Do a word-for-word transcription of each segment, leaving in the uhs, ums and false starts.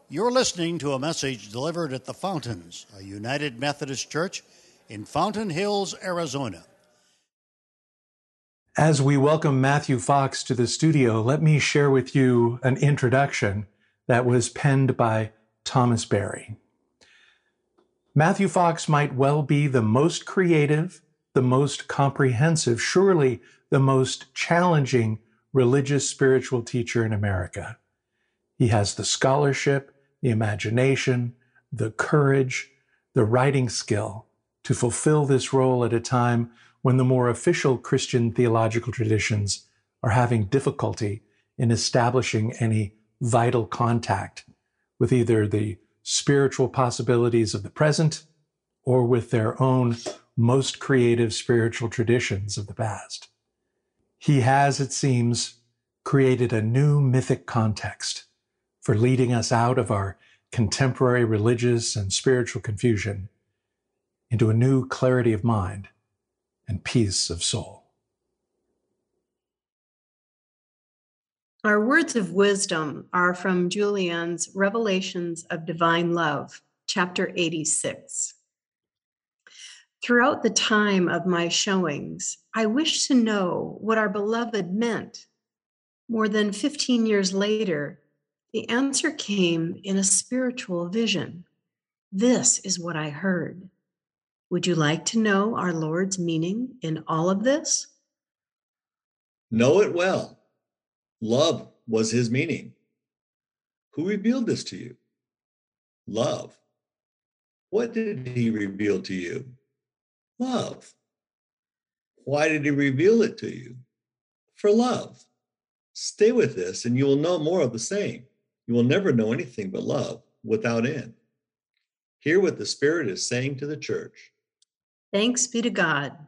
You're listening to a message delivered at the Fountains, a United Methodist Church in Fountain Hills, Arizona. As we welcome Matthew Fox to the studio, let me share with you an introduction that was penned by Thomas Berry. Matthew Fox might well be the most creative, the most comprehensive, surely the most challenging religious spiritual teacher in America. He has the scholarship, the imagination, the courage, the writing skill to fulfill this role at a time when the more official Christian theological traditions are having difficulty in establishing any vital contact with either the spiritual possibilities of the present or with their own most creative spiritual traditions of the past. He has, it seems, created a new mythic context for leading us out of our contemporary religious and spiritual confusion into a new clarity of mind and peace of soul. Our words of wisdom are from Julian's Revelations of Divine Love, chapter eighty-six. Throughout the time of my showings, I wished to know what our beloved meant. More than fifteen years later, the answer came in a spiritual vision. This is what I heard. Would you like to know our Lord's meaning in all of this? Know it well. Love was his meaning. Who revealed this to you? Love. What did he reveal to you? Love. Why did he reveal it to you? For love. Stay with this and you will know more of the same. You will never know anything but love without end. Hear what the Spirit is saying to the church. Thanks be to God.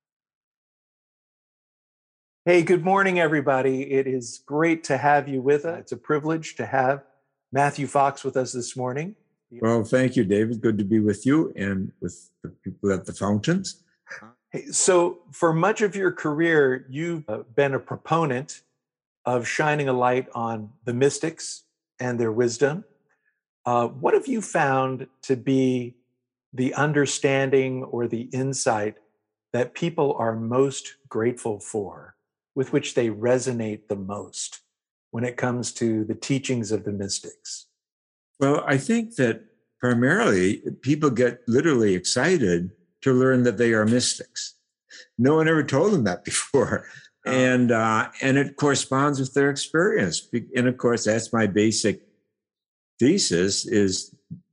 Hey, good morning, everybody. It is great to have you with us. It's a privilege to have Matthew Fox with us this morning. Well, thank you, David. Good to be with you and with the people at the Fountains. Hey, so for much of your career, you've been a proponent of shining a light on the mystics and their wisdom. Uh, what have you found to be the understanding or the insight that people are most grateful for, with which they resonate the most when it comes to the teachings of the mystics? Well, I think that primarily people get literally excited to learn that they are mystics. No one ever told them that before. And uh, and it corresponds with their experience. And of course, that's my basic thesis, is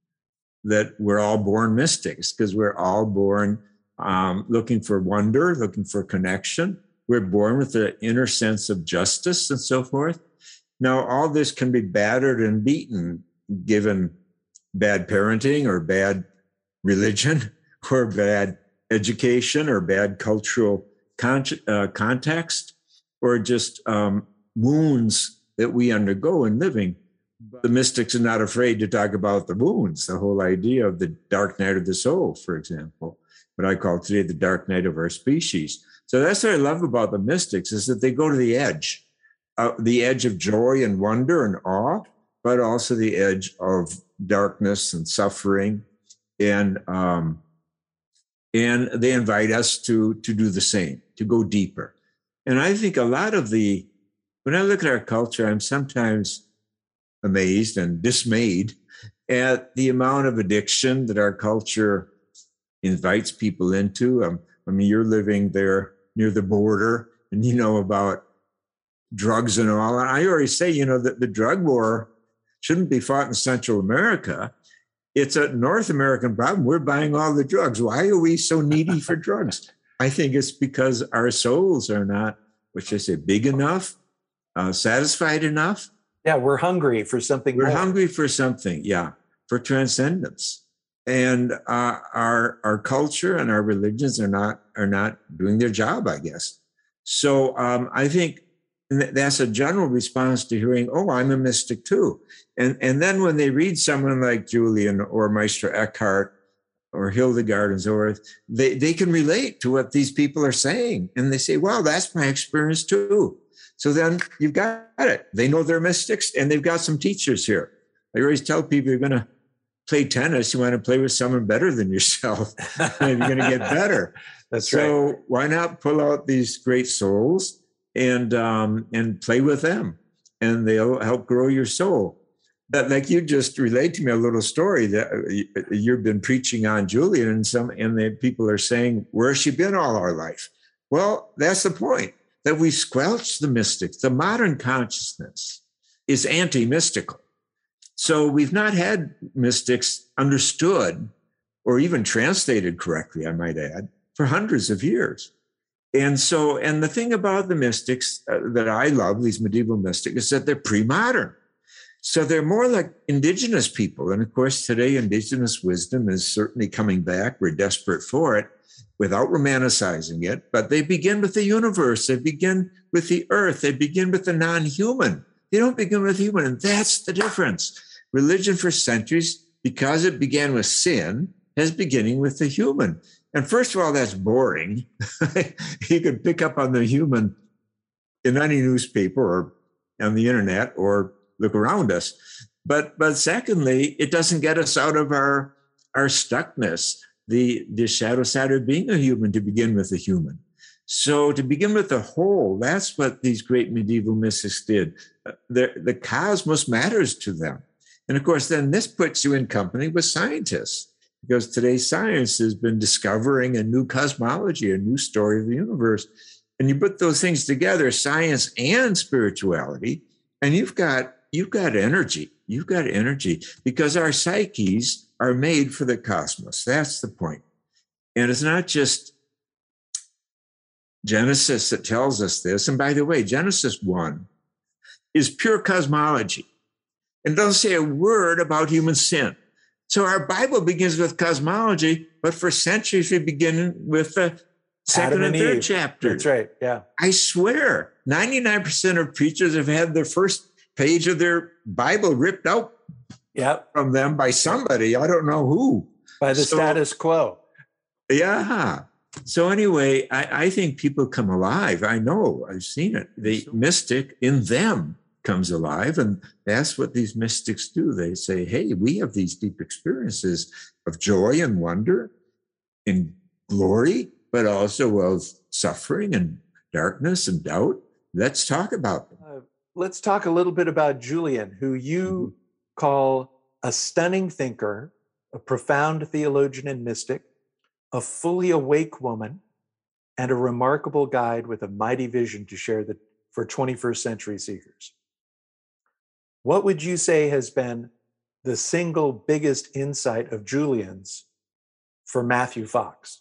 that we're all born mystics because we're all born um, looking for wonder, looking for connection. We're born with an inner sense of justice and so forth. Now, all this can be battered and beaten given bad parenting or bad religion or bad education or bad cultural con- uh, context or just um, wounds that we undergo in living. The mystics are not afraid to talk about the wounds, the whole idea of the dark night of the soul, for example, what I call today the dark night of our species. So that's what I love about the mystics, is that they go to the edge, uh, the edge of joy and wonder and awe, but also the edge of darkness and suffering. And um, and they invite us to, to do the same, to go deeper. And I think a lot of the, when I look at our culture, I'm sometimes amazed and dismayed at the amount of addiction that our culture invites people into. Um, I mean, you're living there near the border and you know about drugs and all. And I always say, you know, that the drug war shouldn't be fought in Central America. It's a North American problem. We're buying all the drugs. Why are we so needy for drugs? I think it's because our souls are not, what should I say, big enough, uh, satisfied enough. Yeah, we're hungry for something We're more. hungry for something, yeah, for transcendence. And uh, our our culture and our religions are not are not doing their job, I guess. So um, I think that's a general response to hearing, oh, I'm a mystic too. And and then when they read someone like Julian or Meister Eckhart or Hildegard and so forth, they, they can relate to what these people are saying. And they say, wow, that's my experience too. So then you've got it. They know they're mystics and they've got some teachers here I always tell people, you're going to play tennis, you want to play with someone better than yourself, and you're going to get better. That's so right. Why not pull out these great souls and um, and play with them, and they'll help grow your soul. That, like you just relayed to me a little story that you've been preaching on Julian, and some and the people are saying, where's she been all our life? Well, that's the point, that we squelch the mystics. The modern consciousness is anti-mystical. So we've not had mystics understood or even translated correctly, I might add, for hundreds of years. And so, and the thing about the mystics uh, that I love, these medieval mystics, is that they're pre-modern. So they're more like indigenous people. And of course, today, indigenous wisdom is certainly coming back. We're desperate for it without romanticizing it. But they begin with the universe. They begin with the earth. They begin with the non-human. They don't begin with human. And that's the difference. Religion for centuries, because it began with sin, has beginning with the human. And first of all, that's boring. You can pick up on the human in any newspaper or on the internet or look around us. But but secondly, it doesn't get us out of our, our stuckness, the, the shadow side of being a human, to begin with the human. So to begin with the whole, that's what these great medieval mystics did. The, the cosmos matters to them. And of course, then this puts you in company with scientists, because today's science has been discovering a new cosmology, a new story of the universe. And you put those things together, science and spirituality, and you've got you've got energy. You've got energy, because our psyches are made for the cosmos. That's the point. And it's not just Genesis that tells us this. And by the way, Genesis one is pure cosmology. And doesn't say a word about human sin. So our Bible begins with cosmology, but for centuries we begin with the second and, and third chapters. That's right, yeah. I swear, ninety-nine percent of preachers have had their first page of their Bible ripped out yep. from them by somebody. I don't know who. By the so, status quo. Yeah. So anyway, I, I think people come alive. I know, I've seen it. The mystic in them comes alive. And that's what these mystics do. They say, hey, we have these deep experiences of joy and wonder and glory, but also of suffering and darkness and doubt. Let's talk about them. Uh, let's talk a little bit about Julian, who you mm-hmm. call a stunning thinker, a profound theologian and mystic, a fully awake woman, and a remarkable guide with a mighty vision to share the, for twenty-first century seekers. What would you say has been the single biggest insight of Julian's for Matthew Fox?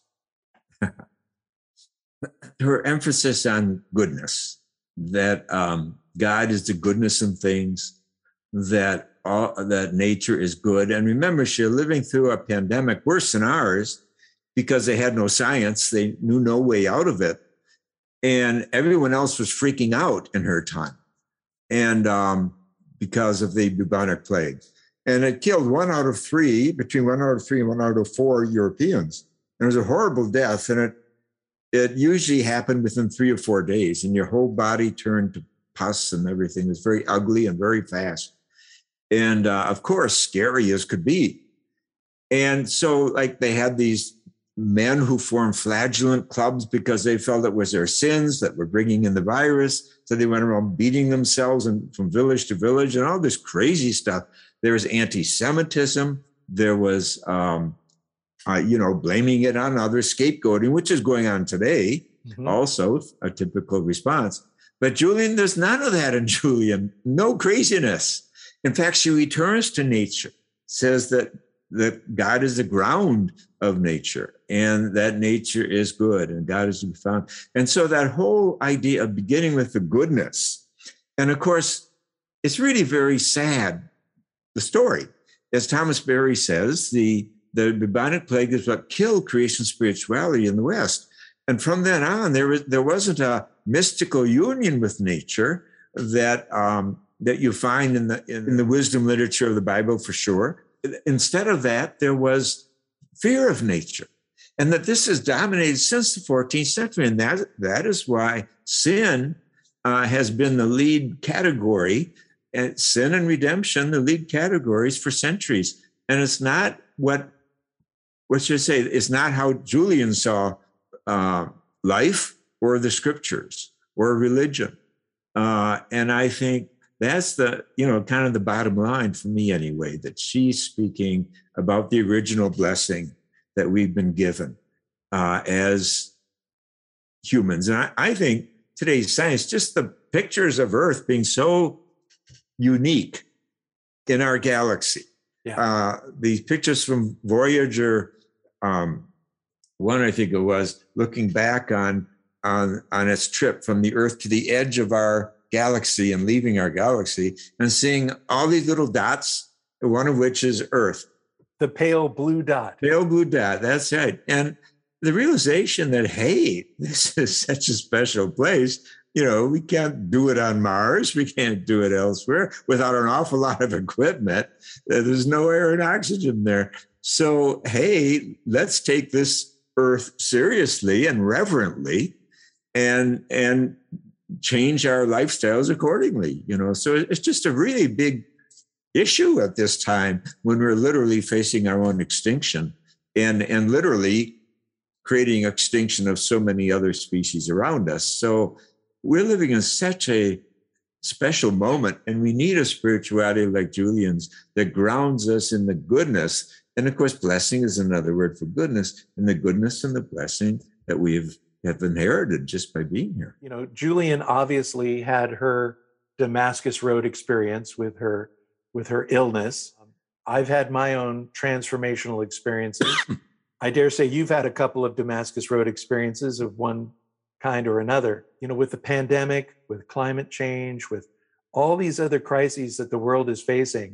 Her emphasis on goodness, that um, God is the goodness in things, that all, that nature is good. And remember, she's living through a pandemic worse than ours because they had no science. They knew no way out of it. And everyone else was freaking out in her time. And um, because of the bubonic plague. And it killed one out of three, between one out of three and one out of four Europeans. And it was a horrible death. And it it usually happened within three or four days. And your whole body turned to pus and everything. It was very ugly and very fast. And uh, of course, scary as could be. And so like they had these men who formed flagellant clubs because they felt it was their sins that were bringing in the virus. So they went around beating themselves and from village to village and all this crazy stuff. There was anti-Semitism. There was, um, uh, you know, blaming it on others, scapegoating, which is going on today, mm-hmm. also a typical response. But Julian, there's none of that in Julian. No craziness. In fact, she returns to nature, says that that God is the ground of nature and that nature is good and God is to be found. And so that whole idea of beginning with the goodness, and of course, it's really very sad, the story. As Thomas Berry says, the, the bubonic plague is what killed creation spirituality in the West. And from then on, there was, there wasn't a mystical union with nature that, um, that you find in the, in the wisdom literature of the Bible for sure. Instead of that, there was fear of nature, and that this has dominated since the fourteenth century. And that, that is why sin uh, has been the lead category and sin and redemption, the lead categories for centuries. And it's not what, what should I say, it's not how Julian saw uh, life or the scriptures or religion. Uh, and I think that's the, you know, kind of the bottom line for me anyway, that she's speaking about the original blessing that we've been given uh, as humans. And I, I think today's science, just the pictures of Earth being so unique in our galaxy. Yeah. Uh, these pictures from Voyager, um, one I think it was, looking back on, on, on its trip from the Earth to the edge of our galaxy and leaving our galaxy and seeing all these little dots, one of which is Earth. The pale blue dot. Pale blue dot, that's right. And the realization that, hey, this is such a special place. You know, we can't do it on Mars. We can't do it elsewhere without an awful lot of equipment. There's no air and oxygen there. So, hey, let's take this Earth seriously and reverently and, and change our lifestyles accordingly. You know, so it's just a really big issue at this time when we're literally facing our own extinction and, and literally creating extinction of so many other species around us. So we're living in such a special moment, and we need a spirituality like Julian's that grounds us in the goodness. And of course, blessing is another word for goodness, and the goodness and the blessing that we've have inherited just by being here. You know, Julian obviously had her Damascus Road experience with her with her illness. I've had my own transformational experiences. I dare say you've had a couple of Damascus Road experiences of one kind or another. You know, with the pandemic, with climate change, with all these other crises that the world is facing,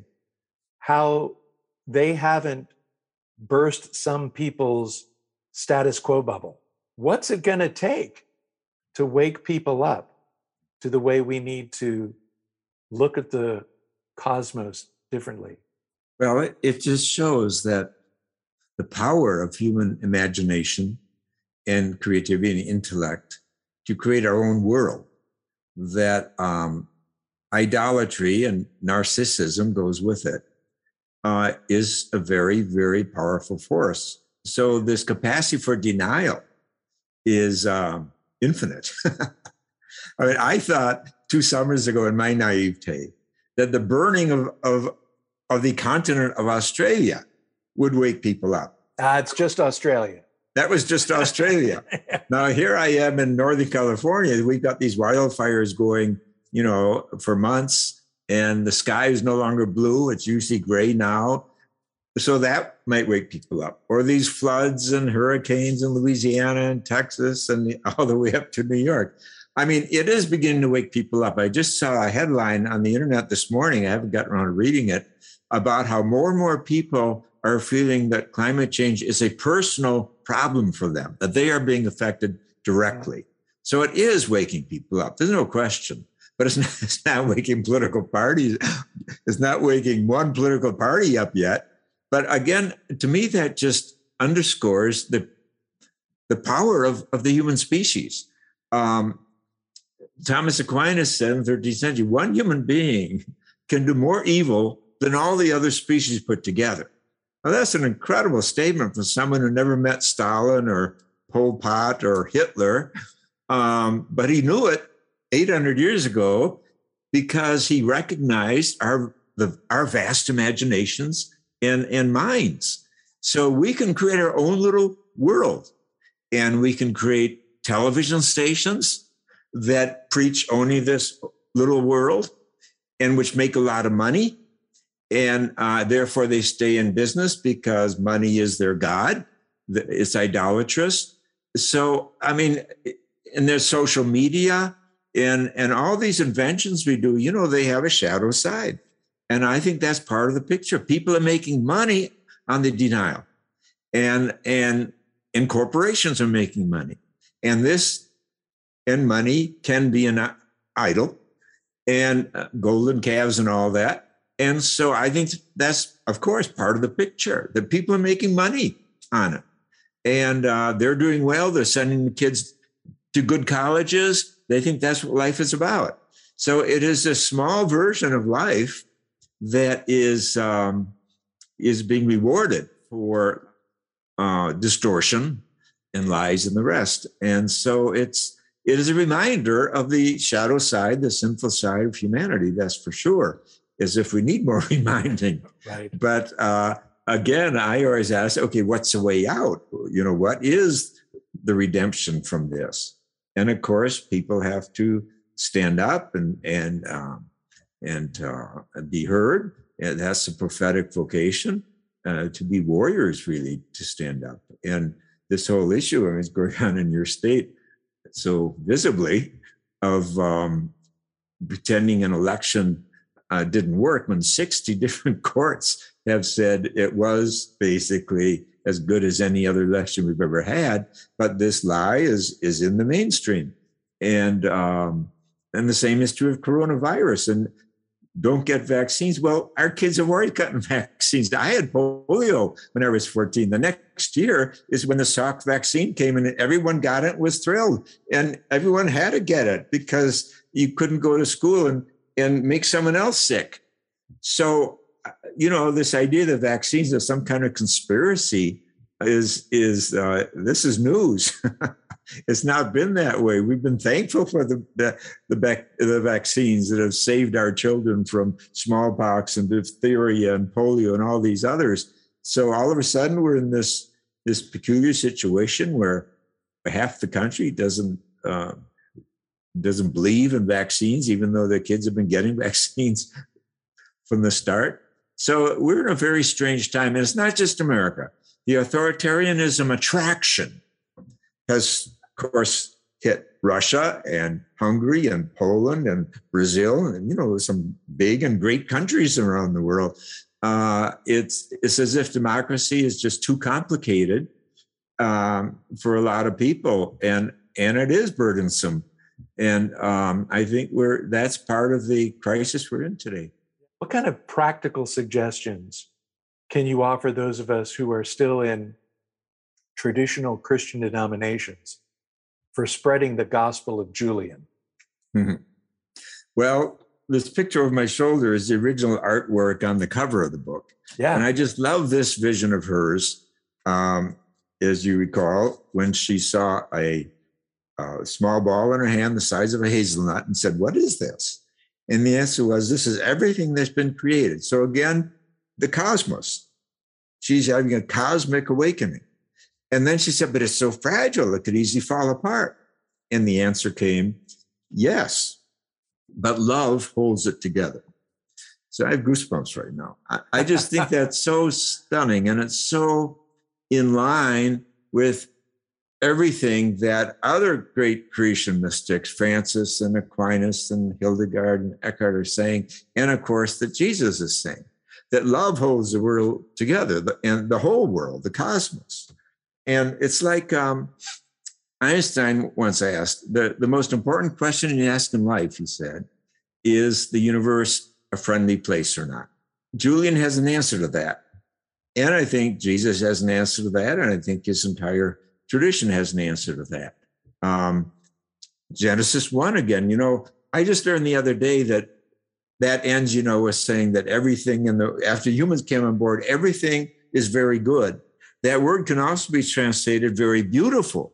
how they haven't burst some people's status quo bubble. What's it going to take to wake people up to the way we need to look at the cosmos differently? Well, it, it just shows that the power of human imagination and creativity and intellect to create our own world, that um, idolatry and narcissism goes with it, uh, is a very, very powerful force. So this capacity for denial is um, infinite. I mean, I thought two summers ago in my naivete that the burning of, of, of the continent of Australia would wake people up. Uh, it's just Australia. That was just Australia. Now, here I am in Northern California. We've got these wildfires going, you know, for months, and the sky is no longer blue. It's usually gray now. So that might wake people up. Or these floods and hurricanes in Louisiana and Texas and all the way up to New York. I mean, it is beginning to wake people up. I just saw a headline on the internet this morning. I haven't gotten around to reading it, about how more and more people are feeling that climate change is a personal problem for them, that they are being affected directly. So it is waking people up. There's no question. But it's not, it's not waking political parties. It's not waking one political party up yet. But again, to me, that just underscores the, the power of, of the human species. Um, Thomas Aquinas said in the thirteenth century, one human being can do more evil than all the other species put together. Now, that's an incredible statement from someone who never met Stalin or Pol Pot or Hitler. Um, but he knew it eight hundred years ago because he recognized our, the, our vast imaginations and, and minds. So we can create our own little world, and we can create television stations that preach only this little world and which make a lot of money. And uh, therefore they stay in business because money is their God. It's idolatrous. So, I mean, and there's social media and, and all these inventions we do, you know, they have a shadow side. And I think that's part of the picture. People are making money on the denial, and, and, and corporations are making money. And this, and money can be an idol, and uh, golden calves and all that. And so I think that's, of course, part of the picture, that people are making money on it. And uh, they're doing well. They're sending the kids to good colleges. They think that's what life is about. So it is a small version of life that is um, is being rewarded for uh, distortion and lies and the rest. And so it's it is a reminder of the shadow side, the sinful side of humanity. That's for sure. As if we need more reminding. Right. But uh, again, I always ask, okay, what's the way out? You know, what is the redemption from this? And of course, people have to stand up and and um, and uh, be heard. And that's a prophetic vocation, uh, to be warriors, really, to stand up. And this whole issue, I mean, is going on in your state so visibly of um, pretending an election uh, didn't work when sixty different courts have said it was basically as good as any other election we've ever had. But this lie is is in the mainstream. And um, and the same is true of coronavirus. And don't get vaccines. Well, our kids have already gotten vaccines. I had polio when I was fourteen. The next year is when the Salk vaccine came and everyone got it and was thrilled. And everyone had to get it because you couldn't go to school and, and make someone else sick. So, you know, this idea that vaccines are some kind of conspiracy is, is uh, this is news. It's not been that way. We've been thankful for the the, the, vac- the vaccines that have saved our children from smallpox and diphtheria and polio and all these others. So all of a sudden, we're in this this peculiar situation where half the country doesn't uh, doesn't believe in vaccines, even though their kids have been getting vaccines from the start. So we're in a very strange time, and it's not just America. The authoritarianism attraction has, of course, hit Russia and Hungary and Poland and Brazil and, you know, some big and great countries around the world. Uh, it's it's as if democracy is just too complicated um, for a lot of people, and and it is burdensome. And um, I think we're that's part of the crisis we're in today. What kind of practical suggestions can you offer those of us who are still in traditional Christian denominations for spreading the gospel of Julian? Mm-hmm. Well, this picture over my shoulder is the original artwork on the cover of the book. Yeah. And I just love this vision of hers. Um, as you recall, when she saw a, a small ball in her hand the size of a hazelnut and said, "What is this?" And the answer was, this is everything that's been created. So again, the cosmos. She's having a cosmic awakening. And then she said, but it's so fragile, it could easily fall apart. And the answer came, yes, but love holds it together. So I have goosebumps right now. I, I just think that's so stunning. And it's so in line with everything that other great creation mystics, Francis and Aquinas and Hildegard and Eckhart, are saying. And of course, that Jesus is saying, that love holds the world together, the, and the whole world, the cosmos. And it's like um, Einstein once asked, the, the most important question you ask in life, he said, is the universe a friendly place or not? Julian has an answer to that. And I think Jesus has an answer to that. And I think his entire tradition has an answer to that. Um, Genesis one again, you know, I just learned the other day that that ends, you know, with saying that everything in the, after humans came on board, everything is very good. That word can also be translated very beautiful.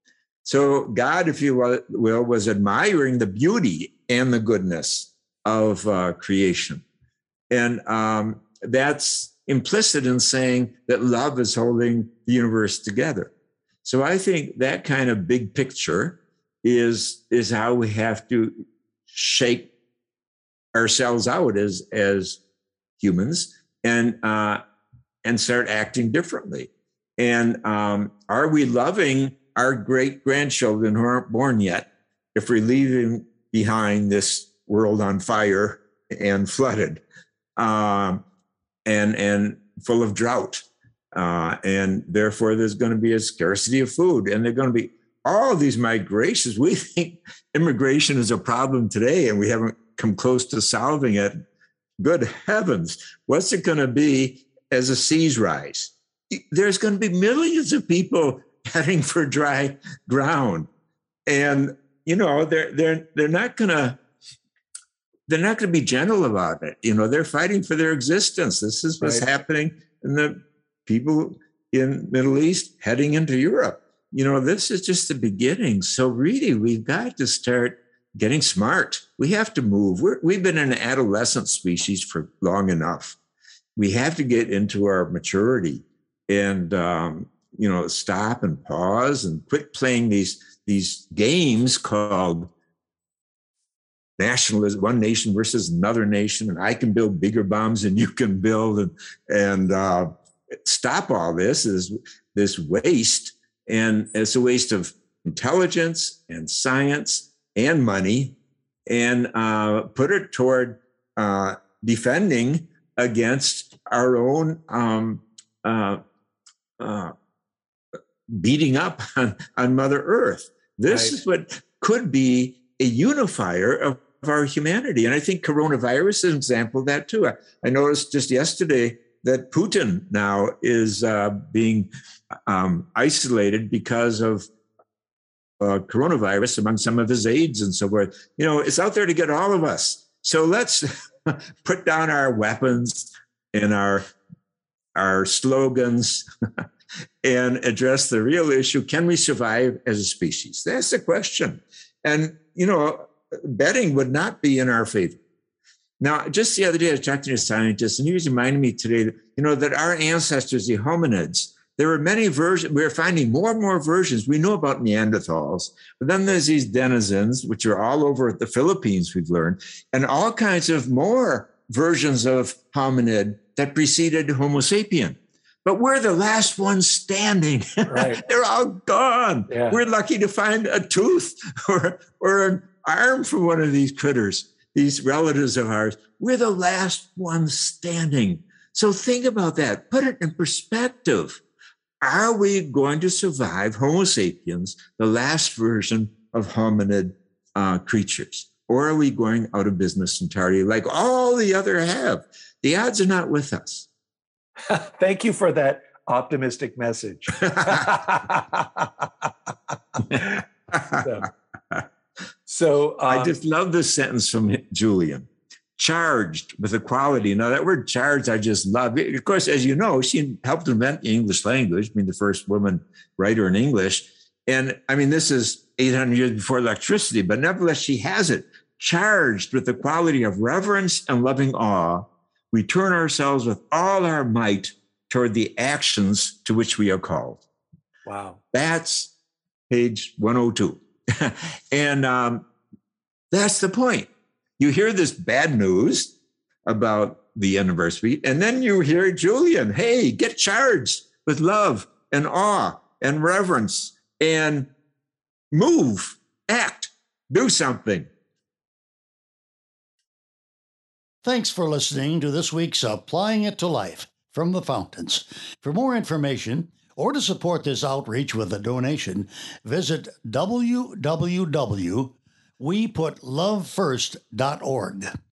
So God, if you will, was admiring the beauty and the goodness of uh, creation. And um, that's implicit in saying that love is holding the universe together. So I think that kind of big picture is, is how we have to shake ourselves out as, as humans and, uh, and start acting differently. And um, are we loving our great grandchildren who aren't born yet if we're leaving behind this world on fire and flooded um, and, and full of drought? Uh, and therefore, there's going to be a scarcity of food. And they're going to be all of these migrations. We think immigration is a problem today, and we haven't come close to solving it. Good heavens, what's it going to be as the seas rise? There's going to be millions of people heading for dry ground. And, you know, they're, they're, they're not going to they're not going to be gentle about it. You know, they're fighting for their existence. This is what's Right. happening in the people in Middle East heading into Europe. You know, this is just the beginning. So really, we've got to start getting smart. We have to move. We're, we've been an adolescent species for long enough. We have to get into our maturity and, um, you know, stop and pause and quit playing these, these games called nationalism, one nation versus another nation, and I can build bigger bombs than you can build, and and uh, stop all this is this waste, and it's a waste of intelligence and science and money, and uh, put it toward uh, defending against our own um, uh, uh, beating up on, on Mother Earth. This Right. is what could be a unifier of our humanity. And I think coronavirus is an example of that too. I, I noticed just yesterday that Putin now is uh, being um, isolated because of uh, coronavirus among some of his aides and so forth. You know, it's out there to get all of us. So let's put down our weapons and our, our slogans and address the real issue. Can we survive as a species? That's the question. And, you know, betting would not be in our favor. Now, just the other day, I was talking to a scientist, and he was reminding me today that, you know, that our ancestors, the hominids, there were many versions. We're finding more and more versions. We know about Neanderthals, but then there's these denizens, which are all over the Philippines, we've learned, and all kinds of more versions of hominid that preceded Homo sapien. But we're the last ones standing. Right. They're all gone. Yeah. We're lucky to find a tooth or, or an arm from one of these critters, these relatives of ours. We're the last ones standing. So think about that. Put it in perspective. Are we going to survive Homo sapiens, the last version of hominid uh, creatures? Or are we going out of business entirely like all the other have? The odds are not with us. Thank you for that optimistic message. so so, um, I just love this sentence from Julian. Charged with equality. Now, that word charged, I just love. Of course, as you know, she helped invent the English language, I mean, the first woman writer in English. And I mean, this is eight hundred years before electricity, but nevertheless, she has it. Charged with the quality of reverence and loving awe, we turn ourselves with all our might toward the actions to which we are called. wow. That's page one oh two. And um, that's the point. You hear this bad news about the anniversary, and then you hear Julian, hey, get charged with love and awe and reverence and move, act, do something. Thanks for listening to this week's Applying It to Life from the Fountains. For more information or to support this outreach with a donation, visit w w w dot we put love first dot org.